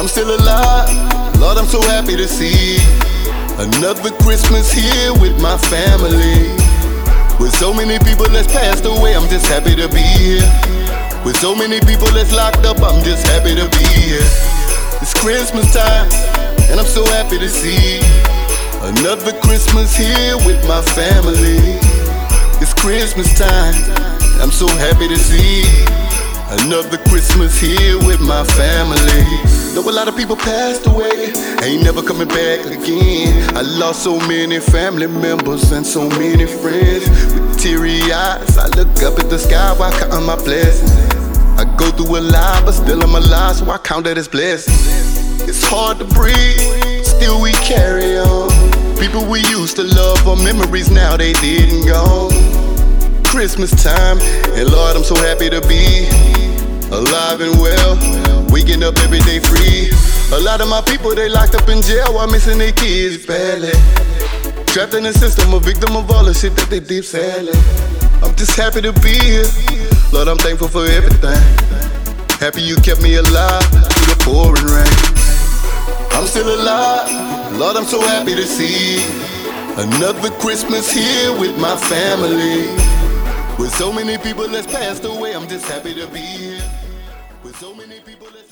I'm still alive, Lord, I'm so happy to see another Christmas here with my family. With so many people that's passed away, I'm just happy to be here. With so many people that's locked up, I'm just happy to be here. It's Christmas time, and I'm so happy to see another Christmas here with my family. It's Christmas time, and I'm so happy to see another Christmas here with my family. Though a lot of people passed away, ain't never coming back again. I lost so many family members and so many friends. With teary eyes, I look up at the sky while counting my blessings. I go through a lot, but still I'm alive, so I count that as blessings. It's hard to breathe, still we carry on. People we used to love are memories now, they dead and gone. Christmas time, and Lord, I'm so happy to be alive and well, waking up every day free. A lot of my people, they locked up in jail while missing their kids badly. Trapped in the system, a victim of all the shit that they did sadly. I'm just happy to be here, Lord, I'm thankful for everything. Happy you kept me alive through the pouring rain. I'm still alive, Lord, I'm so happy to see another Christmas here with my family. With so many people that's passed away, I'm just happy to be here. With so many people that's